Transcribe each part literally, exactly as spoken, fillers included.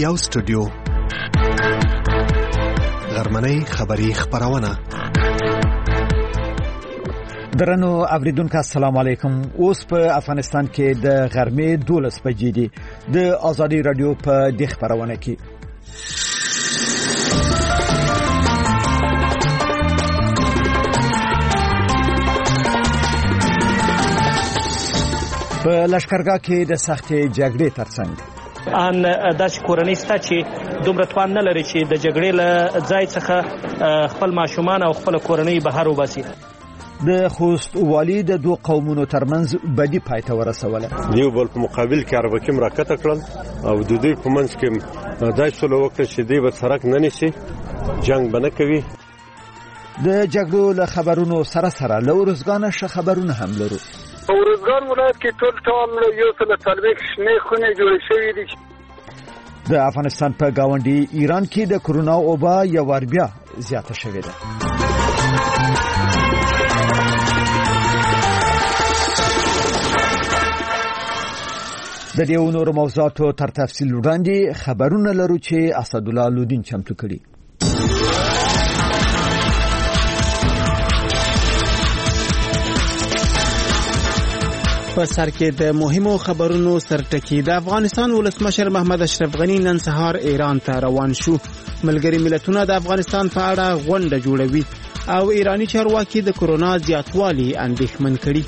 یو سټوډیو غرمنۍ خبری خبرونه. درنو اوریدونکو السلام علیکم. اوس په افغانستان کې د غرمې دولس بجې دي. د ازادي رادیو په دې خبرونه کې په لشکرګاه کې د سختې جګړې ترڅنګ ان داس کورنۍ ستا چې دومره توان نه لري چې د جګړې له ځای څخه خپل ماشومان او خپل کورنۍ بهر وباسي. د خوست والی د دوه قومونو ترمنځ بدی پای ته ورسوله. یو بل په مقابل کې اربکیم راکته کړل او د دوی په منځ کې دای څه وکړ چې دوی به سرک نه نشي جنگ بنه کوي. د جګړو له خبرونو سره سره له ورزګانه ش خبرونه هم لرو. ورزګان ولایت کې ټول ټول یو څل تلويخ شنه خونه جوړ شوې دي. د افغانستان په گاونډي ایران کې د کرونا وبا یو ور بیا زیاته شوې ده. د دې نور موضوعاتو تر تفصیل وړاندې خبرونه لرو چې اسدالله لودین چمتو کړي. په سر کې د مهمو خبرونو سرټکی. د افغانستان ولسمشر محمد اشرف غنی نن سهار ایران ته روان شو. ملګری ملتونه د افغانستان په اړه غونډه جوړوي او ایرانی چارواکي د کرونا زیاتوالي اندېښمن کړي.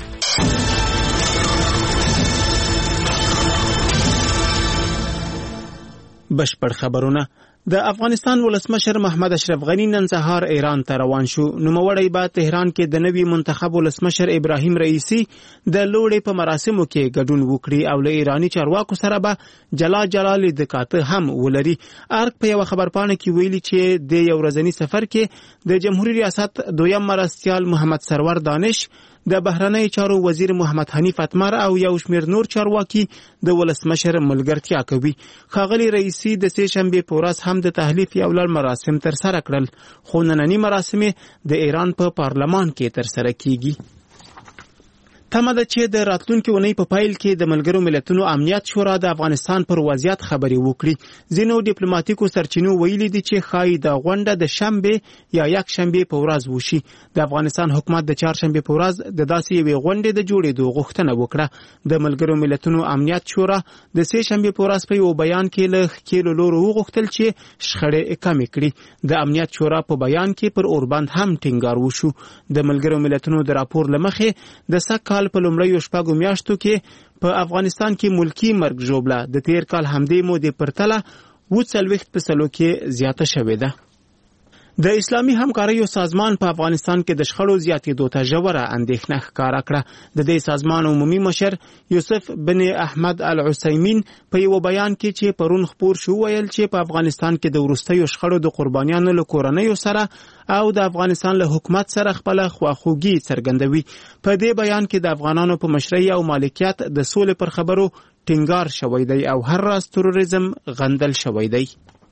بشپړ خبرونه. د افغانستان ولسمشر محمد اشرف غنی نن سهار ایران ته روان شو. نوموړی به تهران کې د نوي منتخب ولسمشر ابراهیم رئیسی د لوړې په مراسمو کې ګډون وکړي او له ایرانی چارواکو سره به جلا جلا لیدکاته هم ولري. ارګ په یو خبرپاڼه کې ویلي چې د یو ورځنی سفر کې د جمهوریت ریاست دویم مرستیال محمد سرور دانش، د بهرنی چارو وزیر محمد حنیف اتمر او یو شمېر نور چارواکي د ولسمشر ملګرتیا کوي. ښاغلي رئیسی د سه شنبه په ورځ هم د تحلیف یو لړ مراسم تر سره کړل، خو نننی مراسم د ایران په پارلمان کې تر سره کیږي. تمه ده چې د راتلونکي اونۍ په پایل کې د ملګرو ملتونو امنیت شورا د افغانستان پر وضعیت خبري وکړي. ځینو ډیپلوماټیکو سرچینو ویلي دي چې خای د غونډه د شنبه یا یک شنبه په ورځ وشي. د افغانستان حکومت د چهارشنبه په ورځ د داسې یوې غونډې د جوړېدو غوښتنه وکړه. د ملګرو ملتونو امنیت شورا د سه شنبه په ورځ په یو بیان کې له خېلو لورو وغوښتل چې شخړې کمې کړي. د امنیت شورا په بیان کې پر اوربند هم ټینګار وشو. د ملګرو ملتونو د راپور لمخې د سکهال په لومړیو شپږو میاشتو کې په افغانستان کې ملکی مرګ ژوبله د تیر کال همدې مودې پرتله اووه څلوېښت په سلو کې زیاته شوې ده. د اسلامي همکاریو سازمان په افغانستان کې د شخړو زیاتېدو ته ژوره اندېښنه ښکاره کړه. د دې سازمان عمومي مشر یوسف بن احمد العثیمین په یو بیان کې چې پرون خپور شو ویل چې په افغانستان کې د وروستیو شخړو د قربانیانو له کورنیو سره او د افغانستان له حکومت سره خپل خواخوږي څرګندوي. په دې بیان کې د افغانانو په مشرۍ او مالکیت د سولې پر خبرو ټینګار شوی دی او هر راز تروریزم غندل شوی دی.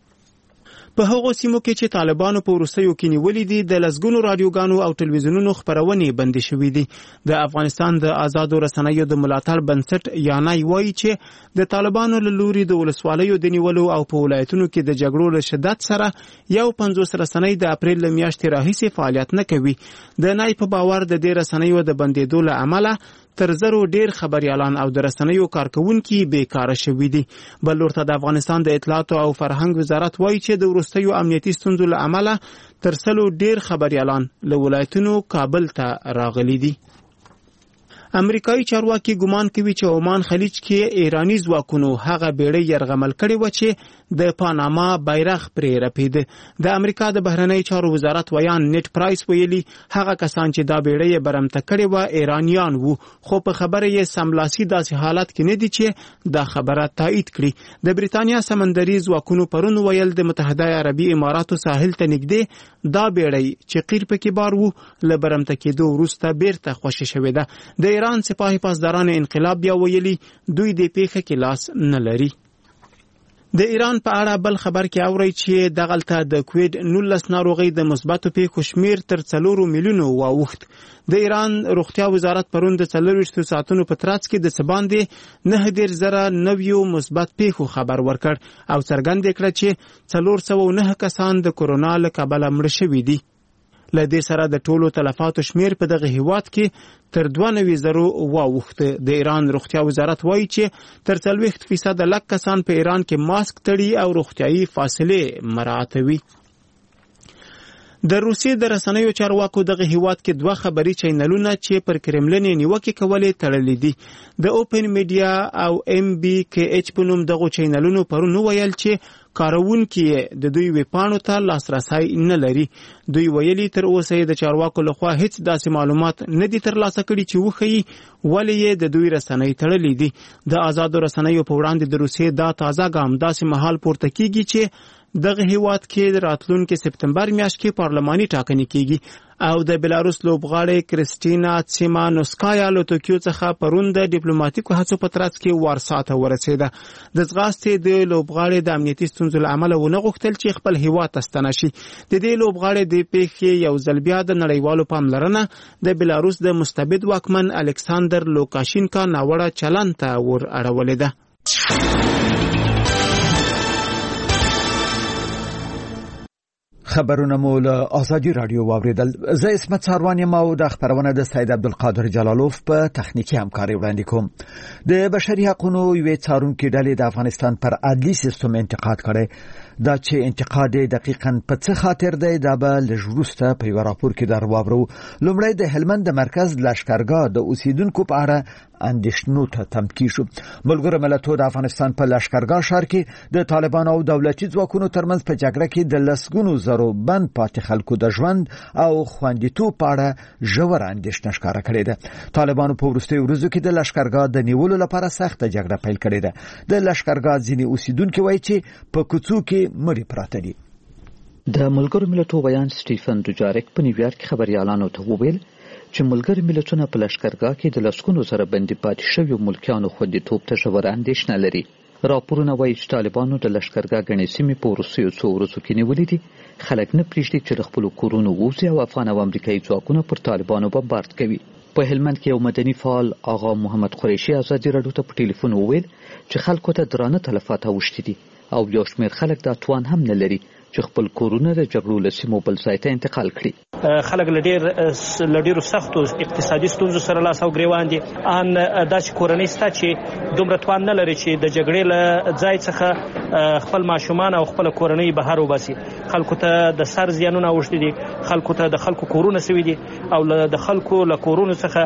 په هغو سیمو کې چې طالبانو په وروستیو کې نیولې دي د لسګونو رادیوګانو او ټلویزیونونو خبرونې بندې شوې دي. د افغانستان د آزادو رسنیو د ملاتړ بنسټ یانای وایي چې د طالبانو له لوري د ولسوالیو د نیولو او په ولایتونو کې د جګړو له شدت سره یو پنځوس رسنۍ د اپریل له میاشتې راهیسې فعالیت نه کوي. د نای په باور د دې رسنیو د بندېدو له امله تر زرو ډیر خبريالان او د رسنیو کارکونکي بیکاره شوي دي. بل ورته د افغانستان د اطلاعات او فرهنګ وزارت وایي چې د وروستیو امنیتي ستونزو له امله تر سلو ډیر خبريالان له ولایتونو کابل ته راغلي دي. امریکایي چارواکي ګمان کوي چې عمان خلیج کې ایرانی ځواکونو هغه بیړۍ یرغمل کړې و چې د پاناما بیرغ پرې رپیده. د امریکا د بهرنی چارو وزارت ویان نیټ پرایس ویلي هغه کسان چې دا بیړۍ برمته کړې و ایرانیان وو، خو په خبره یې سملاسي داسې حالت کې نه دي چې دا خبره تایید کړي. د بریتانیا سمندري ځواکونو پرون ویل د متحده عربي اماراتو ساحل ته نږدې دا بیړۍ چې قیر پکې بار وو له برمته کېدو وروسته بیرته خوشې شوې ده. د ایران سپاهي پاسداران انقلاب بیا ویلي دوی د پیښه کې لاس نه لري. د ایران په اړه بل خبر کې اوري چې دغلته د کووید نولس ناروغي د مثبتو پیښو شمیر تر څلورو میلیونو واوښت. د ایران روغتیا وزارت پرون د څلورویشتو ساعتونو په ترڅ کې د سباندې نه ډیر زره نویو مثبت پیښو خبر ورکړ او څرګند کړ چې څلور سوه او نه کسان د کورونا له کبله مړه شوي دي. له دې سره د ټولو تلفاتو شمیر په دغه هیواد کې تر دوه نوي زرو واوښته. د ایران روغتیا وزارت وایي چې تر څلوېښت فیصد لږ کسان په ایران کې ماسک تړي او روغتیايي فاصلې مراعاتوي. د روسیې د رسنیو چارواکو دغه هیواد کې دوه خبري چینلونه چې پر کرملن نیوکه کولې تړلې دي. د اوپن میډیا او ام بي کې اچ په نوم دغه چینلونو پرون ویل چې کارونکي د دوی ویبپاڼو ته لاسرسی نه لري. دوی ویلي تر اوسه د چارواکو لخوا هیڅ داسې معلومات نه دي ترلاسه کړي چې وښيي ولې یې د دوی رسنۍ تړلې دي. د آزادو رسنیو په وړاندې د روسیې دا تازه ګام داسې مهال پورته کیږي چې دغه هیواد کې د راتلونکي سپتمبر میاشت کې پارلماني ټاکنې کیږي او د بلاروس لوبغاړې کریسټینا تسیمانوسکایا له توکیو څخه پرون د ډیپلوماټیکو هڅو په ترڅ کې وارسا ته ورسېده. د ځغاستې د لوبغاړې د امنیتي ستونزو له امله ونه غوښتل چې خپل هیواد ته ستنه شي. د دې لوبغاړې د پیښې یو ځل بیا د نړیوالو پاملرنه د بلاروس د مستبد واکمن الکساندر لوکاشینکا ناوړه چلند ته ور اړولې ده. خبرونه مو له آزادي رادیو واوریدل. زه اسمت ساروان یم او د خبرونه د سید عبدالقادر جلالوف په تخنیکی همکاري وړاندې کوم. د بشري حقوقو یوې څارونکې ډلې د افغانستان پر عدلي سیستم انتقاد کړی. دا چې انتقاد دقیقاً په څه خاطر دی دا به لږ وروسته په یو راپور کې در واورو. لومړی د هلمند د مرکز لښکرګاه د اوسیدونکو په اړه اندېښنو ته تم کیږو. ملګرو ملتونو د افغانستان په لښکرګاه ښار کې د طالبانو او دولتي ځواکونو ترمنځ په جګړه کې د لسګونو زرو بند پاتې خلکو د ژوند او خوندیتوب په اړه ژوره اندېښنه ښکاره کړې ده. طالبانو په وروستیو ورځو کې د لښکرګاه د نیولو لپاره سخته جګړه پیل کړې ده. د لښکرګاه ځینې اوسیدونکي وایي چې په کوڅو کې مړي پراته دي. د ملګرو ملتونو بیان سټیفن دوجاریک په نیویارک کې خبريالانو ته وویل چې ملګرو ملتونه په لښکرګاه کې د لسګونو زره بندي پاتې شویو ملکیانو خوندیتوب ته ژوره اندېښنه لري. راپورونه وایي چې طالبانو د لښکرګاه ګڼې سیمې په وروستیو څو ورځو کې نیولې دي. خلک نه پرېږدي چې د خپلو کورونو ووځي او افغان او امریکایي ځواکونه پر طالبانو بمبارد کوي. په هلمند کې یو مدني فعال آغا محمد قریشي ازادي راډیو ته په ټلیفون وویل چې خلکو ته درانه تلفات اوښتي دي او یو شمېر خلک دا توان هم نه لري چې خپل کورونه د جګړو له سیمو بل ځای ته انتقال کړي. خلک له ډېرو سختو اقتصادي ستونزو سره لاس او ګریوان دي. ان داسې کورنۍ شته چې دومره توان نه لري چې د جګړې له ځای څخه خپل ماشومان او خپل کورنۍ بهر وباسي. خلکو ته د سر زیانونه اوښتي دي، خلکو ته د خلکو کورونه سوي دي او د خلکو له کورونو څخه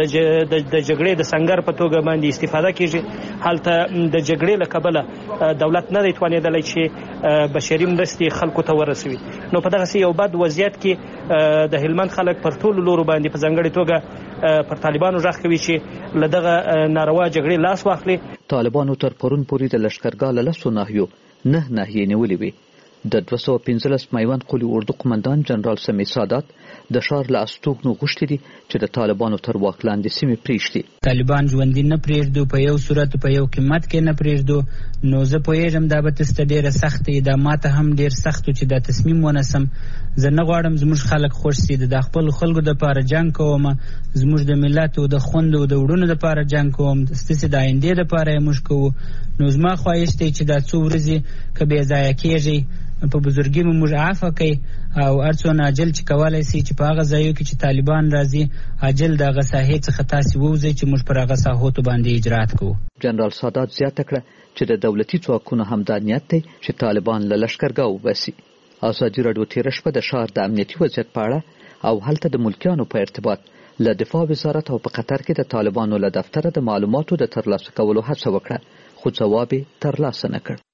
د جګړې د سنگر په توګه باندې استفاده کیږي. هلته د جګړې له کبله دولت نه دی توانېدلی چې بشري مرستې خلکو ته ورسوي. نو په دغه یو بد وضعیت کې د هلمند خلک پر ټولو لورو باندې په ځانګړې توګه پر طالبانو غږ کوي چې له دغه ناروا جګړې لاس واخلي. طالبانو تر پرون پورې د لښکرګاه له لسو ناحیو نه ناحیې نیولې وې. د دوه سوه پنځلس میوند قلي اردو قمندان جنرال سمیع سادات د ښار له استوګنو غوښتي دي چې د طالبانو تر واک لاندې سیمې پرېږدي. طالبان ژوندي نه پرېږدو، په یو صورت په یو قیمت کې نه پرېږدو. نو زه پوهېږم دا به تاسو ته ډېره سخته وي، دا ما ته هم ډېر سخت و چې دا تصمیم ونیسم. زه نه غواړم زموږ خلک خوښ سي. د خپلو خلکو دپاره جنګ کوم، زموږ د ملت او د خویندو او د وروڼو دپاره جنګ کوم، ستاسې د آیندې دپاره یې موږ کوو. نو زما خواهش دی چې دا څو ورځې که بې ځایه کېږي په بزرګي مو موږ عفو کوي او هر څونه عاجل چې کولی سي چې په هغه ځایو کې چې طالبان راځي عاجل د هغه ساحې څخه تاسې ووځئ چې موږ پر هغه ساحو باندې اجرات کوو. جنرال سادات زیاته کړه چې د دولتي ځواکونو همدا نیت دی چې طالبان له لښکرګاه وباسي. ازادي راډیو تېره شپه د ښار د امنیتي وضعیت په اړه او هلته د ملکیانو په ارتباط له دفاع وزارت او په قطر کې د طالبانو له دفتره د معلوماتو د ترلاسه کولو هڅه وکړه، خو ځواب یې ترلاسه نه کړ.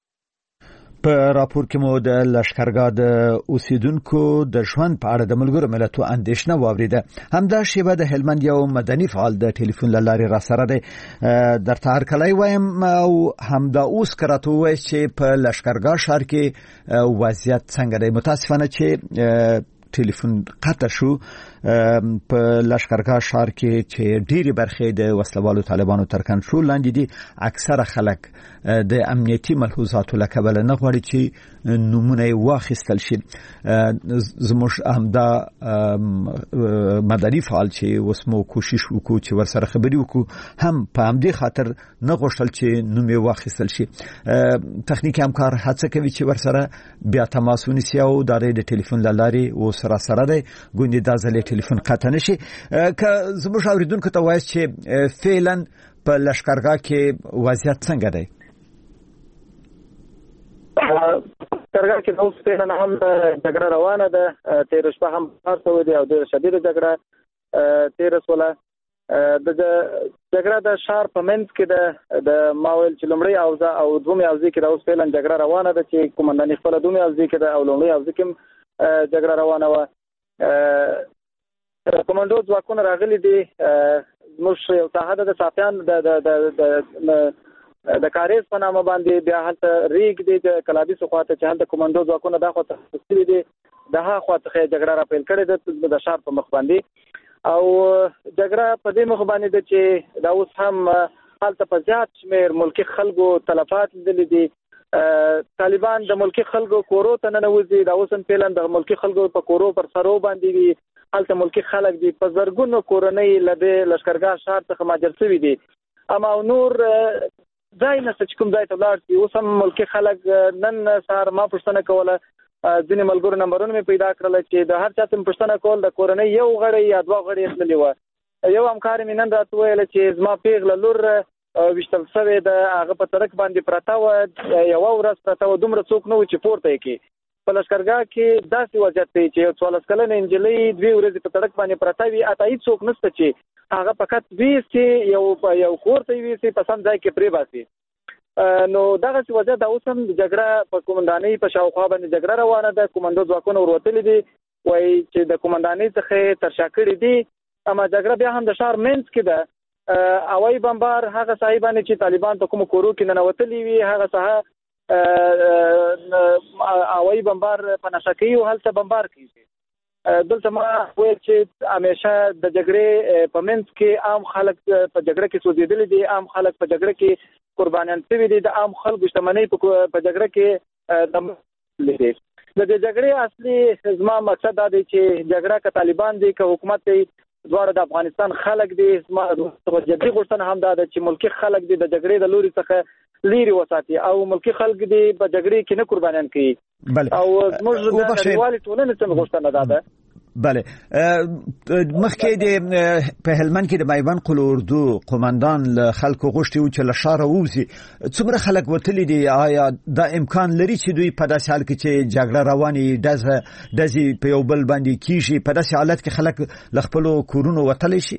په راپور کې مو د لښکرګاه د اوسیدونکو د ژوند په اړه د ملګرو ملتونو اندېښنه واوریده. همدا شیبه د هلمند یو مدني فعال د ټلیفون له لارې راسره دی. درته هرکلی وایم او همدا اوس که راته ووایي چې په لښکرګاه ښار کې وضعیت څنګه دی. متاسفانه چې ټلیفون قطع شو. په لشکرګاه ښار کې چې ډېری برخې د وسلوالو طالبانو تر کنټرول لاندې دي اکثره خلک د امنیتي ملحوظاتو له کبله نه غواړي چې نمونه واخیستل شي. زموږ همدا مدني فعال چې اوس مو کوشش وکړو چې ورسره خبرې وکړو هم په همدې خاطر نه غوښتل چې نوم یې واخیستل شي. تخنیکي همکار هڅه کوي چې ورسره بیا تماس ونیسي او د ټلیفون له لارې اوس را سره دی ګوندې دا ځل ټلیفون قطع نشي. که زموږ اوریدونکو ته وایي چې فعلا په لشکرګاه کې وضعیت څنګه دی؟ لشکرګاه کې اوس فعلا هم جګړه روانه ده. تېره شپه هم کار شوی دی او ډېره شدیده جګړه تېره شوله. د جګړه د ښار په منځ کې ده. د ما ویل چې لومړی اوزه او دومې اوزې کې ده اوس فعلا جګړه روانه ده چې قومنداني خپله دومې اوزې کې ده او لومړی اوزې کې هم جګړه روانه وه. کمانډو ځواکونه راغلي دي. زموږ یو ساحه ده د صافیان د د کاریز په نامه باندې، بیا هلته ریګ دی د کلابیسو خواته چې هلته کمانډو ځواکونه دا خواته تسلي دي د ها خواته جګړه را پیل کړې ده د ښار په مخ باندې. او جګړه په دې مخ باندې ده چې دا اوس هم هلته په زیات شمېر ملکي خلکو تلفات لیدلي دي. طالبان د ملکي خلکو کورو ته ننوځي. دا اوس هم فعلا د ملکي خلکو په کورو پر سرو باندې وي. هلته ملکي خلک دي په زرګونو کورنۍ له دې لشکرګاه ښار څخه مهاجر شوي دي. اما نور ځای نشته چې کوم ځای ته ولاړ شي. اوس هم ملکي خلک نن سهار ما پوښتنه کوله، ځینې ملګرو نمبرونه مې پیدا کړل چې د هر چا څه مې پوښتنه کول د کورنۍ یو غړی یا دوه غړي یې تللي وه. یو همکار مې نن راته وویله چې زما پیغله لور ویشتل شوې ده، هغه په سړک باندې پرته وه، یوه ورځ پرته وه، دومره څوک نه و چې پورته یې کړي. په لشکرګاه کې داسې وضعیت دی چې یو څوارلس کلنه نجلۍ دوې ورځې په سړک باندې پرته وي، حتی هېڅ څوک نشته چې هغه فقط ویسي یو یو کور ته یې ویسي په سم ځای کې پرېباسي. نو دغسې وضعیت دا اوس هم د جګړه په قومندانۍ په شاوخوا باندې جګړه روانه ده. کومندو ځواکونه وروتلي دي، وایي چې د قومندانۍ څخه یې ترشا کړي دي. اما جګړه بیا هم د ښار منځ کې ده. هوایي بمبار هغه ساحې باندې چې طالبان په کومو کورو کې ننوتلي وي هغه ساحه هوایي بمبار په نشه کوي او هلته بمبار کېږي. دلته ما ویل چې همیشه د جګړې په منځ کې عام خلک په جګړه کې سوځېدلي دي، عام خلک په جګړه کې قربانیان شوي دي، د عام خلکو شتمنۍ په جګړه کې دملي دي. د دې جګړې اصلي زما مقصد دا دی چې جګړه که طالبان دي که حکومت دی دواړه د افغانستان خلک دي. زما جدي غوښتنه هم دا ده چې ملکي خلک دي د جګړې د لوري څخه لرې وساتي او ملکي خلک دي په جګړې کې نه قربانیان کوي. او زموږ د نړیوالې ټولنې څخه غوښتنه دا ده. بله، مخکې د په هلمند کې د میوند قلعه اردو قومندان له خلکو غوښتي و چې له ښاره ووځي. څومره خلک وتلي دي؟ آیا دا امکان لري چې دوی په داسې حال کې چې جګړه روانې ډزه ډزې په یو بل باندې کیږي په داسې حالت کې خلک له خپلو کورونو وتلی شي؟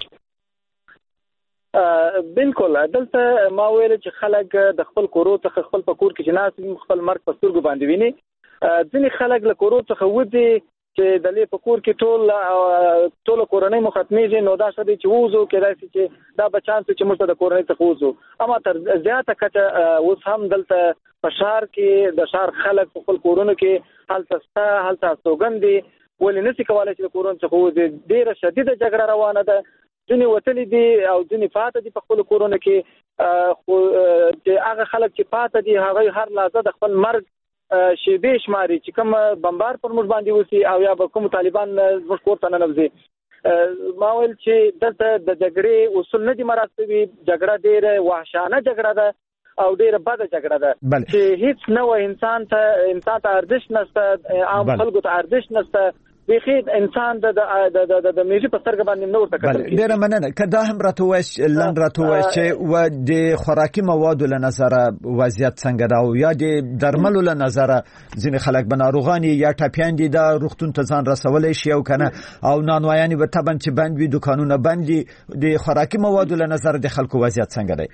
بالکل. دلته ما ویل چې خلک د خپل کورو څخه خپل په کور کې چې ناست خپل مرګ په سترګو باندې ویني. ځینې خلک له کورو څخه وځي چې د لې په کور کې ټول ټول کورنۍ مو ختمېږي. نو دا څه دی چې ووځو کېدای شي چې دا بچان چې موږ د کورنۍ څخه ووځو. اما تر زیاته کچه اوس هم دلته په ښار کې د ښار خلک په خپل کورونو کې هلته شته، هلته استوګن دي، ولې نشي کولی چې د کورونو څخه ووځي. ډېره شدیده جګړه روانه ده. ځینې وتلي دي او ځینې پاته دي په خپلو کورونو کې. خو چې هغه خلک چې پاته دي هغوی هر لحظه د خپل مرګ شیبې شماري چې کوم بمبار پر موږ باندې وسی او یا به کوم طالبان موږ کور ته ننوځي. ما ویل چې دلته د جګړې اصول نه دي مراعات شوي. جګړه ډېره وحشانه جګړه ده او ډېره بده جګړه ده چې هیڅ نوع انسان ته انسان ته ارزښت نشته، عام خلکو ته ارزښت نشته. بيخي انسان د د د د میږي په سترګ باندې نور تکتل. ډیره مننه. کدا هم راته وایي لن راته وایي چې و د خوراکي موادو له نظره وضعیت څنګه ده او یا د درملو له نظره ځینې خلک به ناروغاني یا ټاپیان دي دا روغتون ته ځان رسولای شي او کنه او نانوایاني به طبعا چې بند وي دکانونه بند دي. د خوراکي موادو له نظره د خلکو وضعیت څنګه دی؟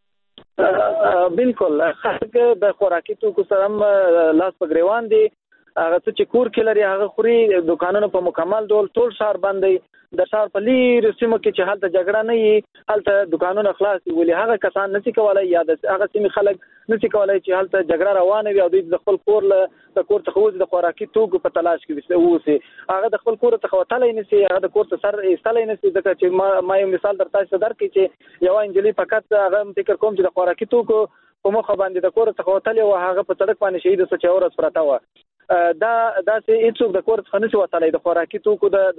بالکل. خلک د خوراکي توکو سره لاس په ګریوان دي. هغه چې کور کې لري هغه خوري، دکانونه په مکمل ډول ټول شهر باندې د شهر په لیرې سیمو کې چې هلته جګړه نه وي هلته دکانونه خلاص وي، ولې هغه کسان نشي کولای یا د هغه سیمې خلک نشي کولای چې هلته جګړه روانه وي او دوی د خپل کور له د کور څخه وځي د خوراکي توکو په تلاش کې اوسي، هغه د خپل کور څخه وتلی نشي، هغه د کور څخه سر ایستلی نشي، ځکه چې ما ما یو مثال در تاسو درکړم چې یوه نجلۍ فقط هغه فکر کوم چې د خوراکي توکو په مخه باندې د کور څخه وتلی او هغه په سړک باندې شهیده شوه چې ورځ پرته وه. دا داسې هیڅوک د کور څخه نشي وتلی، د خوراکي توکو د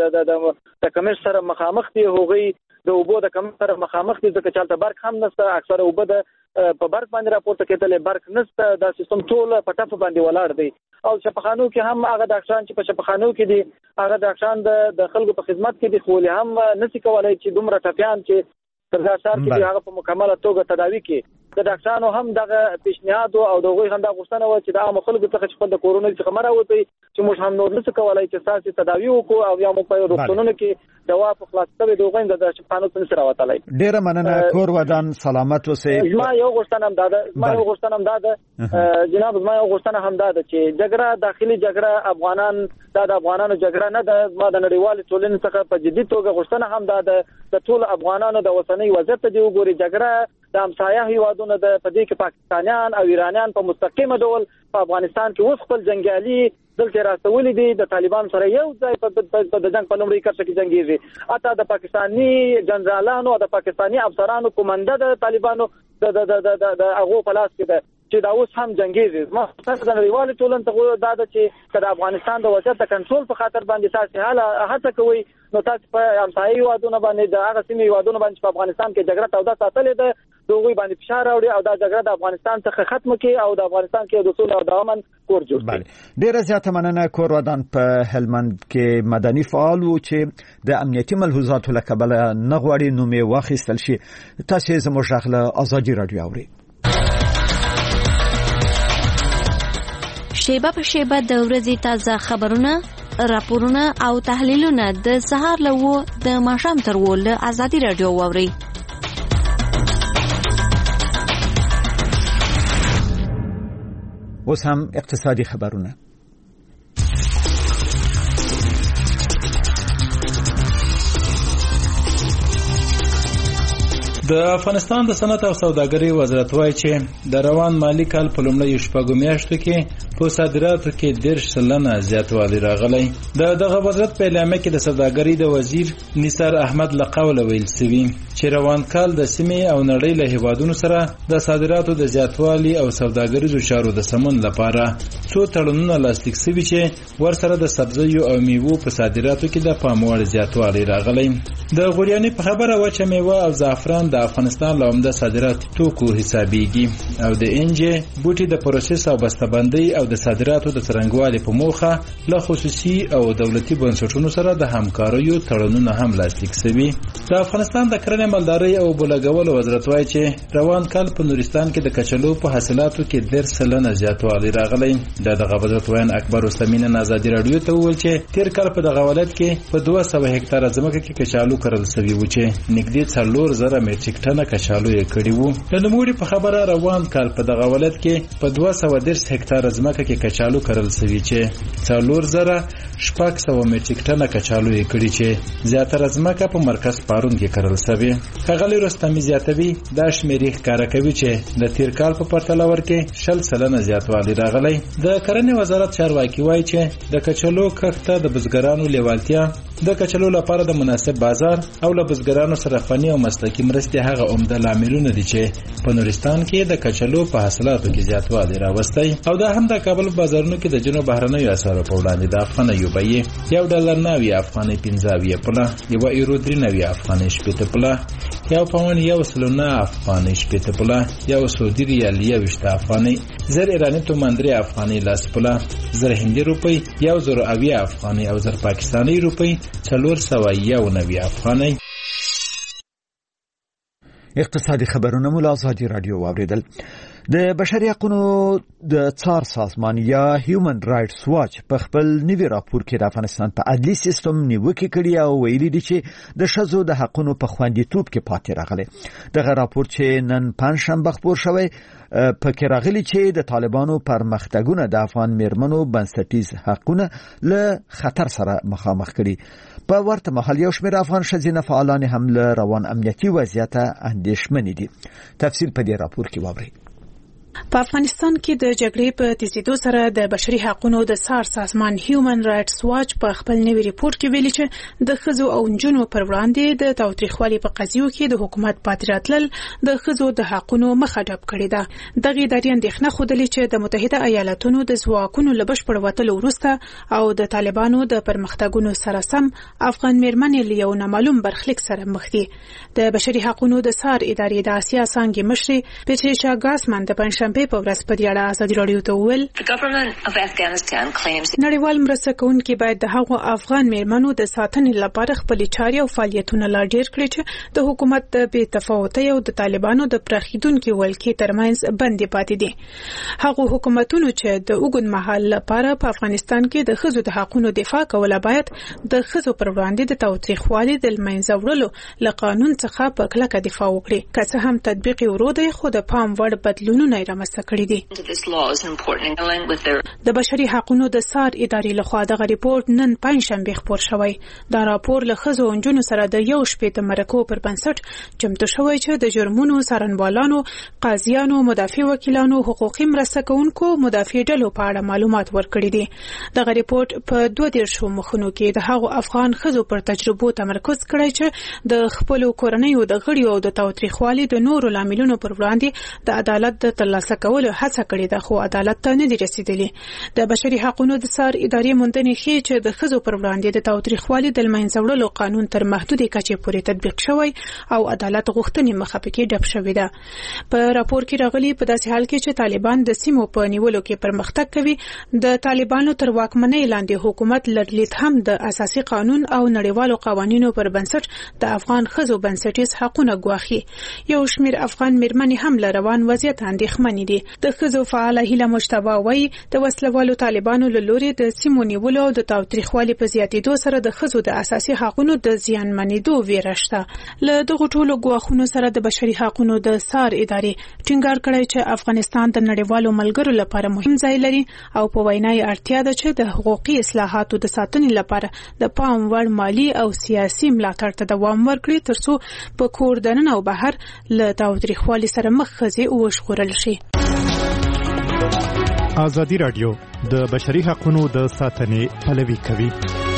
د کمښت سره مخامخ دي، هغوی د اوبو د کمښت سره مخامخ دي، ځکه چې هلته برق هم نشته، اکثره اوبه د په برق باندې راپورته کېدلې، برق نشته، دا سیستم ټول په ټپه باندې ولاړ دی. او شفاخانو کې هم هغه ډاکټران چې په شفاخانو کې دي هغه ډاکټران د خلکو په خدمت کې دي، خو هم نشي کولای چې دومره ټپیان چې تر دا شهر کې هغه په مکمله توګه تداوي کړي. د ډاکټرانو هم دغه پیشنهاد او د هغوی هم دا غوښتنه وه چې د عامو خلکو څخه چې خپل د کورونو څخه مه راوځئ، چې موږ هم نور نشو کولی چې ستاسې تداوي وکړو او یا موږ په روغتونونو کې دوا په خلاص شوې د هغوی د شفاخانو څخه نشي راوتلی. ډېره مننه، کور ودان سلامت اوسئ. زما یو غوښتنه هم دا ده زما یو غوښتنه هم دا ده جناب زما یو غوښتنه هم دا ده چې جګړه داخلي جګړه افغانان دا د افغانانو جګړه نه ده، ما د نړیوالې ټولنې څخه په جدي توګه غوښتنه هم دا ده د ټولو افغانانو د اوسنۍ وضعیت ته دې وګوري. جګړه د همسایه هیوادونو د په دې کې پاکستانیان او ایرانیان په مستقیمه ډول په افغانستان کې اوس خپل جنګیالي دلته راستولي دي، د طالبان سره یو ځای په د جنګ په لومړۍ کرښه کې جنګېږي، حتی د پاکستاني جنرالانو او د پاکستاني افسرانو کومنده د طالبانو د د هغو په لاس کې ده چې دا اوس هم جنګېږي. ما ستاسو د نړیوالې ټولنې ته دا ده چې که د افغانستان د وضعیت د کنټرول په خاطر باندې تاسې حاله هڅه کوئ نو تاسو په همسایه هیوادونو باندې د هغه سیمې هیوادونو باندې په افغانستان کې جګړه توده ساتلې ده د هغوی باندې فشار راوړي او دا جګړه د افغانستان څخه ختمه کړي او د افغانستان کې د سولې او د امن کور جوړ کړي. ډېره زیاته مننه. کور ودان په هلمند کې مدني فعال و چې د امنیتي ملحوظاتو له کبله نه غواړي نوم یې واخیستل شي. تاسو زموږ غږ له ازادي راډیو اورئ. شیبه په شیبه د ورځې تازه خبرونه، راپورونه او تحلیلونه د سهار له و د ماښام تر و له ازادي راډیو واورئ. اوس هم اقتصادي خبرونه. د افغانستان د صنعت او سوداګرۍ وزارت وایي چې د روان مالی کال په لومړیو شپږو میاشتو کې په صادراتو کې دېرش سلنه زیاتوالی راغلی. د دغه وزارت په اعلامیه کې د سوداګرۍ د وزیر نثار احمد له قوله ویل شوي چې روان کال د سیمې او نړۍ له هیوادونو سره د صادراتو د زیاتوالي او سوداګریزو چارو د سمون لپاره څو تړونونه لاسلیک شوي چې ورسره د سبزیو او میوو په صادراتو کې د پام وړ زیاتوالی راغلی. د غوریانې په خبره وچه میوه او زعفران د افغانستان له عمده صادراتي توکو حسابېږي او د انجې بوټي د پروسس او بسته‌بندۍ او د صادراتو د څرنګوالي په موخه له خصوصي او دولتي بنسټونو سره د همکاریو تړونونه هم لاسلیک شوي. د افغانستان د کرنې مالدارۍ او بولګولو وزارت وایي چې روان کال په نورستان کې د کچالو په حاصلاتو کې دېرش سلنه زیاتوالی راغلی. د دغه وزارت ویان اکبر رستمی نن ازادي راډیو ته وویل چې تیر کال په دغه ولایت کې په دوه سوه هکتاره ځمکه کې کچالو کرل شوي و چې نږدې څلور زره میټریک ټنه کچالو یې کړي وو. د نوموړي په خبره روان کال په دغه ولایت کې په دوه سوه دېرش هکتاره ځمکه کې کچالو کرل شوي چې څلور زره شپږ سوه میټریک ټنه کچالو یې کړي چې زیاتره ځمکه په مرکز پارون کې کرل شوې. ښاغلی رستمي زیاتوي دا شمیرې ښکاره کوي چې د تیر کال په پرتله ورکې شل سلنه زیاتوالی راغلی. د کرنې وزارت چارواکي وایي چې د کچالو کښت ته د بزګرانو لیوالتیا، د کچالو لپاره د مناسب بازار او له بزګرانو سره فني او مسلکي مرستې هغه عمده لاملونه دي چې په نورستان کې د کچالو په حاصلاتو کې زیاتوالی راوستی او دا هم د کابل بازارونو کې د جنوب بهرنیو اسعارو په وړاندې د افغانیو بیې یو ډالر نوي افغانۍ پنځه اویا پوله، یوه ایرو درې نوي افغانۍ شپېته پوله، یو پاون یو سلو نه افغانۍ شپېته پوله، یو سعودي ریال یوویشت افغانۍ، زر ایراني تومان درې افغانۍ لس پوله، زر هندي روپۍ یو زر اویا افغانۍ او زر پاکستاني روپۍ څلور سوه یو نوي افغانۍ. اقتصادي خبرونه مو له ازادي رادیو واوریدل. د بشري حقوقو د څار سازمان یا هیومن رائټس واچ په خپل نوي راپور کې د افغانستان په عدلي سیستم نیوکه کړې او ویلي دي چې د ښځو د حقوقو په خوندیتوب کې پاتې راغلي. دغه راپور چې نن پنځشنبه خپور شوی په کې راغلي چې د طالبانو پرمختګونه د افغان میرمنو بنسټیز حقوقونه له خطر سره مخامخ کړي. په ورته مهال یو شمېر افغان ښځینه فعالان هم له روان امنیتي وضعیت اندېښمنې دي. تفصیل په دې راپور کې واورئ. په افغانستان کې د جګړې په تیزیدو سره د بشري حقوقو د څار سازمان هیومن رائټس واچ په خپل نوي ریپورت کې ویلي چې د ښځو او نجونو پر وړاندې د تاوتریخوالي په قضیو کې د حکومت پاتې راتلل د ښځو د حقوقو مخه ډب کړې ده. دغه ادارې اندېښنه ښودلې چې د متحده ایالاتونو د ځواکونو له بشپړ وتلو وروسته او د طالبانو د پرمختګونو سره سم افغان میرمنې له یو نامعلوم برخلیک سره مخ دي. د بشري حقوقو د څار ادارې د آسیا څانګې مشري پیټریشا ګاسمن د پنځشنبه په ورځ په دې اړه ازادي راډیو ته وویل نړیوال مرسته کوونکي باید د هغو افغان میرمنو د ساتنې لپاره خپلې چارې او فعالیتونه لا ډېر کړي چې د حکومت د بې تفاوتۍ او د طالبانو د پراخېدونکي ولکې ترمنځ بندي پاتې دي. هغو حکومتونو چې د اوږد مهال لپاره په افغانستان کې د ښځو د حقوقو دفاع کوله باید د ښځو پر وړاندې د تاوتریخوالي د له منځه وړلو له قانون څخه په کلکه دفاع وکړي. که څه هم تطبیق یې ورو دی خو د پام وړ بدلونونه یې رامنځته کړي دي. د بشري حقوقو د څار ادارې لخوا دغه ریپورت نن پنځشنبه خپور شوی. دا راپور له ښځو او نجونو سره د یو شپېته مرکو پر بنسټ چمتو شوی چې د جرمونو څارنوالانو، قاضیانو، مدافع وکیلانو، حقوقي مرسته کوونکو، مدافع ډلو په اړه معلومات ورکړي دي. دغه ریپورت په دوه دیرشو مخونو کې د هغو افغان ښځو پر تجربو تمرکز کړی چې د خپلو کورنیو د غړیو او د تاوتریخوالي د نورو لاملونو پر وړاندې د عدالت د ترلاسه کولو هڅه کړې ده خو عدالت ته نه دي رسیدلي. د بشري حقوقو د څار ادارې موندنې ښیي چې د ښځو پر وړاندې د تاوتریخوالي د له منځه وړلو قانون تر محدودې کچې پورې تطبیق شوی او عدالت غوښتنې مخه پکې ډب شوې ده. په راپور کې راغلي په داسې حال کې چې طالبان د سیمو په نیولو کې پرمختګ کوي د طالبانو تر واکمنۍ لاندې حکومت لړلید هم د اساسي قانون او نړیوالو قوانینو پر بنسټ د افغان ښځو بنسټیز حقوقونه ګواښي. یو شمېر افغان میرمنې هم له روان وضعیت اندېښمنې دي. د ښځو فعاله هیله مجتبی وایي د وسلوالو طالبانو له لوري د سیمو نیولو او د تاوتریخوالي په زیاتېدو سره د ښځو د اساسي حقوقو د زیانمنېدو ویره شته. له دغو ټولو ګواښونو سره د بشري حقوقو د څار ادارې ټینګار کړی چې افغانستان د نړیوالو ملګرو لپاره مهم ځای لري او په وینا یې اړتیا ده چې د حقوقي اصلاحاتو د ساتنې لپاره د پام وړ مالی او سیاسي ملاتړ ته دوام ورکړي ترڅو په کور دننه او بهر له تاوتریخوالي سره مخ ښځې وژغورل شي. ازادي راډیو د بشري حقوقو د ساتنې پلوي کوي.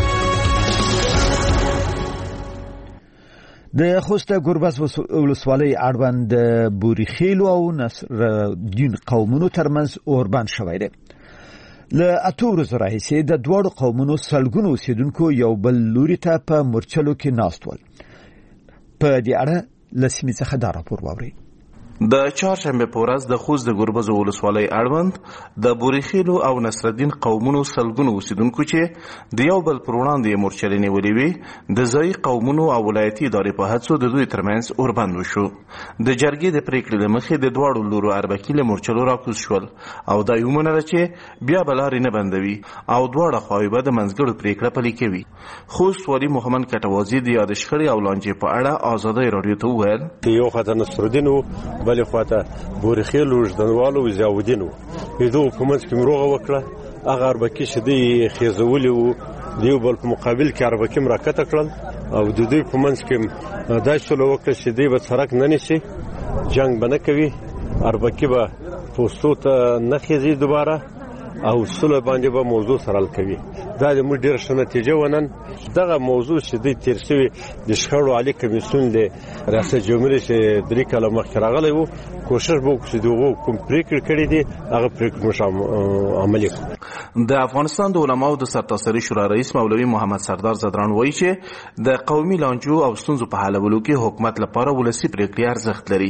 د خوست ګربز ولسوالۍ اړوند د بوريخیلو او نصر دین قومونو ترمنځ اوربند شوی دی. له اته ورځې راهیسې د دواړو قومونو سلګونو اوسیدونکو یو بل لوري ته په مورچلو کې ناست ول. په دې اړه له سیمې څخه دا راپور واورئ. د چهارشنبه په ورځ د خوست د ګربز ولسوالۍ اړوند د بوريخیلو او نصرالدین قومونو سلګونو اوسیدونکو چې د یو بل پر وړاندې مورچلې نیولې وې د ځایي قومونو او ولایتي ادارې په هڅو د دوی ترمنځ اوربند وشو. د جرګې د پریکړې له مخې د دواړو لورو اربکي له مورچلو راکوز شول او دا یې ومنله چې بیا به لارې نه بندوي او دواړه خواوې به د منځګړو پریکړه پلي کوي. خوست والي محمد کټوازي د یادې شخړې او لانجې په اړه ازادي راډیو ته وویل یو خاطر نصرالدین بلې خواته بوريخیلو وجدانوالو زیاودینو یدو په منځ کې مروغه وکړه هغه اربکي چې دی خېزولي وو دیو بل په مقابل کې اربکي مراکته کړل او د دوی په منځ کې دا شلو وکړه چې دی به سرک نه نیسي جنگ به نه کوي اربکي به پوستو ته نه خېزي دوباره او سله باندې به موضوع سره کوي. دا د موږ ډېر ښه نتیجه ونن دغه موضوع چې د تیر شوی د شخړو عالی کمیسیون د ریاست جمهوریت چې درې کاله مخکې راغلی وو کوشش وکړو چې دغه کوم پریکړې کړې دي هغه پریکړې مو عملي کړو. د افغانستان د علماو د سرتاسري شورا رئیس مولوي محمد سردار زدران وایي چې د قومي لانجو او ستونزو په حلولو کې حکومت لپاره ولسی پریکړې ارزښت لري.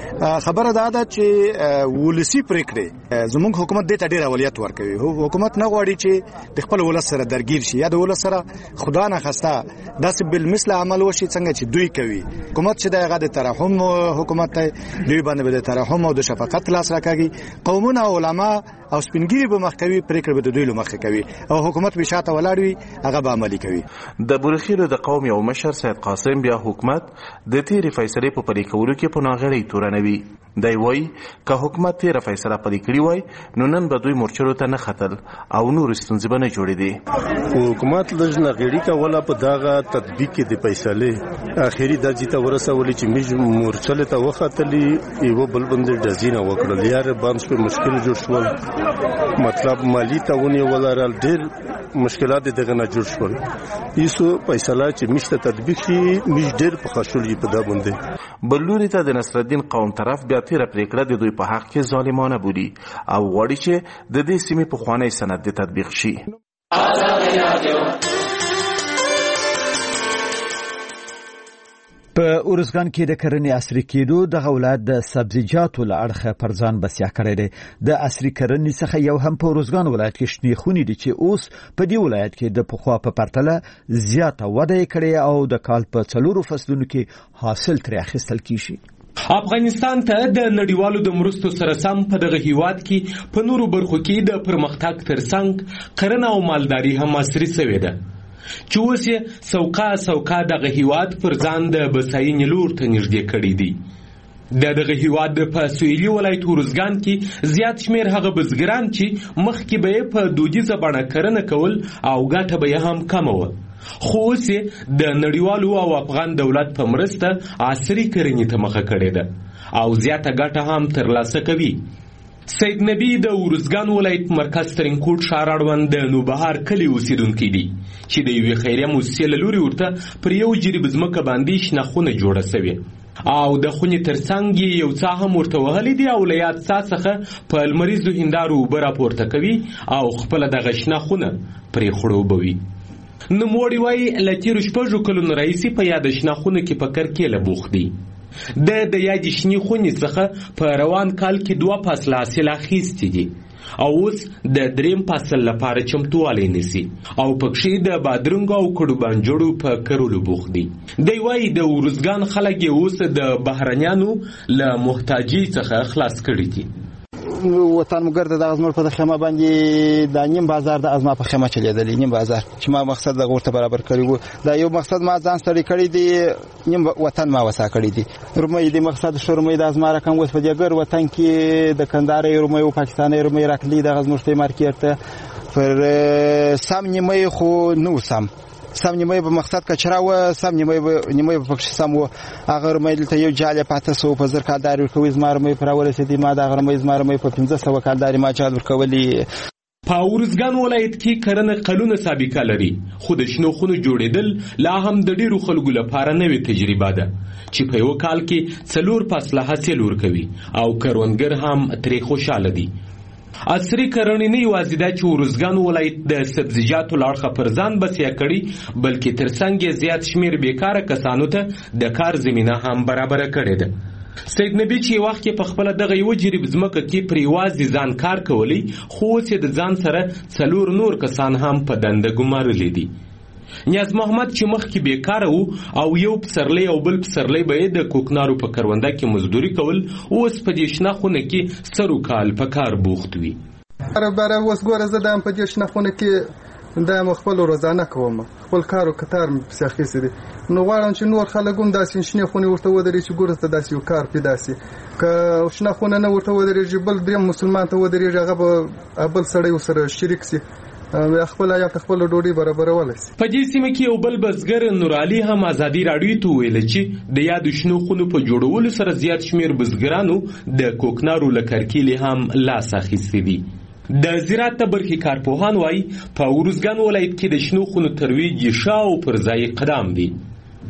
خبره دا ده چې ولسی پریکړه زموږ حکومت دې ته ډیر اولویت ورکوي. حکومت نه غواړي چې د خپل ولس سره درگیر شي یا د ولس سره خدا نه خواسته داسې بل مثل عمل وشي څنګه چې دوی کوي. حکومت چې دغه د ترحم حکومت دی، دوی باندې د ترحم او د شفقت لاس راکاږي. قومونه او علما او سپینګری به مخکوي پریکړه به د دوی له مخه کوي او حکومت به شاته ولاړ وي هغه به عملي کوي. د بورخیلو د قوم یو مشر سید قاسم بیا حکومت د تیرې فیصلې په پلي کولو کې په ناغړۍ تورنوي. دی وایي که حکومت تیره فیصله پلي کړې وای نو نن به دوی مورچلو ته نه ختل او نور ستونزې به نه جوړېدې. حکومت لږ ناغړي کوله په دغه تطبیق کې د فیصلې اخري درجې ته ورسولې چې موږ مورچلې ته وختلې یو بل باندې ډزینه وکړل. یار باندې په مشکل جوړ شول، مطلب مالی ته ونیول، ډېر مشکلات دغه نه جوړ شول. ایسو فیصله چې مشته تطبیق شي مش ډېر په خښول په دا باندې. بلوري ته د نصرالدین قوم طرف بیا تیره پریکړه د دوی په حق کې ظالمانه بولي او غواړي چې د دې سیمې پخوانی سند د تطبیق شي. په ارزګان کې د کرنې عصري کېدو د ولایت د سبزیجاتو له اړخه پر ځان بسیا کړی دی. د عصري کرنې څخه یو هم په ارزګان ولایت کې شنې خونې دي چې اوس په دې ولایت کې د پخوا په پرتله زیاته وده کړې او د کال په څلورو فصلونو کې حاصل ترې اخیستل کیږي. افغانستان ته د نړیوالو د مرستو سره سم په دغه هیواد کې په نورو برخو کې د پرمختګ ترڅنګ کرنه او مالداري هم عصري شوې ده چې اوس یې سوکا سوکا دغه هیواد پر ځان د بساینې لور ته نږدې کړی دی. د دغه هیواد په سویلي ولایت ارزګان کې زیات شمیر هغه بزګران چې مخکې به یې په دودیزه بڼه کرنه کول او ګټه به یې هم کمه وه، خو اوس یې د نړیوالو او افغان دولت په مرسته عصري کرنې ته مخه کړې ده او زیاته ګټه هم ترلاسه کوي. سید نبی د ارزګان ولایت مرکز ترینکوټ ښار اړوند د نوبهار کلي اوسیدونکی دی چې د یوې خیریه موسسې له لوري ورته پر یو جریب ځمکه باندې شنه خونه جوړه سوې او د خونې ترڅنګ یې یو څه هم ورته وهلی دی او له یاد څاه څخه په لمریزو هندارو اوبه راپورته کوي او خپله دغه شنه خونه پرې خړوبوي. نوموړي وایي له تېرو شپږو کلونو راهیسې په یاده شنه خونه کې په کرکیله بوخت دی. د د یادې شنې خونې څخه په روان کال کې دوه فصله حاصل اخیستی دي او اوس د دریم فصل لپاره چمتووالی نیسي او پکښې د بادرنګو او کړو بانجوړو په کرلو بوخت دي. دی وایي د ارزګان خلک یې اوس د بهرنیانو له محتاجۍ څخه خلاص کړي دي. وطن مګر د ازمر په خیمه باندې د نیم بازار د ازما په خیمه چلیدل نیم بازار چې ما مقصد د ورته برابر کړی وو دا یو مقصد ما ځان ستړي کړی دی نیم وطن ما وسا کړی دی. رومې د مقصد شورمې د ازما رقم وس په دګر وطن کې د کندهار رومې او پاکستاني رومې راکلی د ازمر په مارکیټ ته پر سم نیمه خو نو سم سم نیمه په مقصد کچرا و سم نیمه نیمه په پکښ سم و هغه مې ته یو جاله پاته سو په زر کالداري ورکوي زمار مې پر اول سدي ما د هغه مې زمار مې په پنځه سوه کالداري ما چال ورکولي. په ارزګان ولایت کې کرنه قانون سابقه لري خو د شنو خونو جوړېدل لا هم د ډیرو خلکو لپاره نوې تجربه ده چې په یو کال کې څلور فصله حاصل ورکوي او کروندګر هم ترې خوشاله دي. عصري کرنې نه یوازې دا چې ارزګان ولایت د سبزیجاتو له اړخه پر ځان بسیا کړي بلکې ترڅنګ یې زیات شمیر بیکاره کسانو ته د کار زمینه هم برابره کړې ده. سید نبی چې وخت کې په خپل دغه یو جریب ځمکه کې پر یوازې ځان کار کولی خو اوس یې د ځان سره څلور نور کسان هم په دنده ګمارلی دي. نیاز محمد چې مخکې بیکاره وو او یو پسرلی او بل پسرلی به یې د کوکنارو په کرونده کې مزدوري کول اوس په دې شنه خونه کې سر و کال په کار بوخت وي. باره اوس ګوره زه دا په دې شنه خونه کې دا م خپل روزانه کوم خپل کار او کتار مې پسې اخیستی دی نو غواړم چې نور خلک هم داسې شنې خونې ورته ودرېږي چې ګوره ته داسې یو کار پیدا سي که شنه خونه نه ورته ودرېږي بل دریم مسلمان ته ودرېږي هغه به بل سړی ورسره شریک سي خپل یا خپل ډوډۍ برابرول شي. په دې سیمه کې یو بل بزګر نورالي هم ازادي راډیو ته ویل چې د یاد شنو خونو په جوړولو سره زیات شمیر بزګرانو د کوکنارو لکرکیلې هم لاس اخیستی دي. د زراعت برخې کارپوهان وایي په ارزګان ولایت کې د شنو خونو ترویج ښه او پر ځای قدم دی.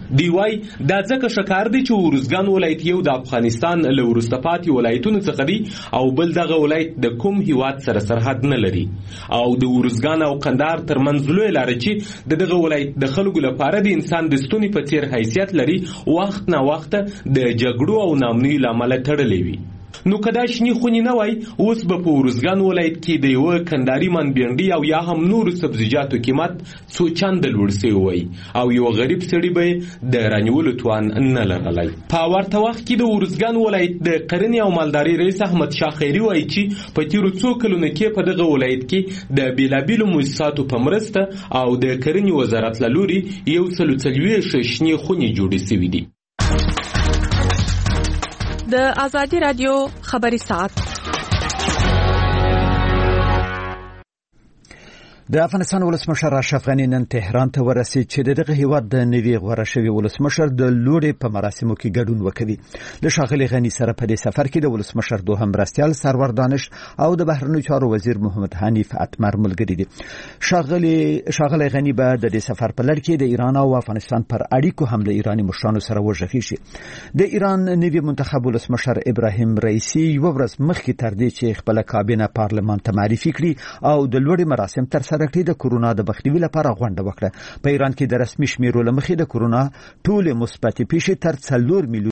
دی وای دا ځکه شکار دی چې ورزګان ولایت یو د افغانستان له وروسته پاتې ولایتونو څخه دی او بل دغه ولایت د کوم هیواد سره سرحد نه لري او د ورزګان او قندهار ترمنځ لوی لاره چې د دغه ولایت د خلکو لپاره د انسان د ستوني په څیر حیثیت لري وخت نه وخت د جګړو او نامنوي له امله تړلې وي. نو کدا شنی خونی نه وای اوس به په ورزګان ولایت کې د یو کنداري منبینډي او یا هم نور سبزیجاتو قیمت څو چند لوړ شوی وای او یو غریب سړی به د رانیولو توان نه لرلای. په ورته وخت کې د ورزګان ولایت د قرنی او مالداري رئیس احمد شاه خیری وای چې په تیرو څو کلونو کې په دغه ولایت کې د بیلابیلو مؤسساتو په مرسته او د قرنی وزارت له لوري یو سلو څلوېښت شنی خونی جوړې شوې دي. د آزادی رادیو خبری ساعت د افغانستان ولسمشر اشرف غنی نن تهران ته ورسید چې دغه هیواد د نوي غوړه شوی ولسمشر د لوړې په مراسمو کې ګډون وکړي. د شاغلي غنی سره په دې سفر کې د ولسمشر دوهم مرستیال سرور دانش او د بهرنیو چارو وزیر محمد حنیف اتمر ملګري دي. شاغلي شاغلي غنی به د دې سفر په لړ کې د ایران او افغانستان پر اړیکو هم د ایرانی مشرانو سره وژغي شي. د ایران نوي منتخب ولسمشر ابراهیم رئیسی یو ورځ مخکې تر دې چې خپل کابینه پارلمان ته معرفي کړي او د لوړې مراسم تر سره د کورونا د مخنیوي لپاره غونډه وکړه. په ایران کې د رسمي شمیرو لمخې د کورونا ټول مثبت پیښې تر څلور میلیون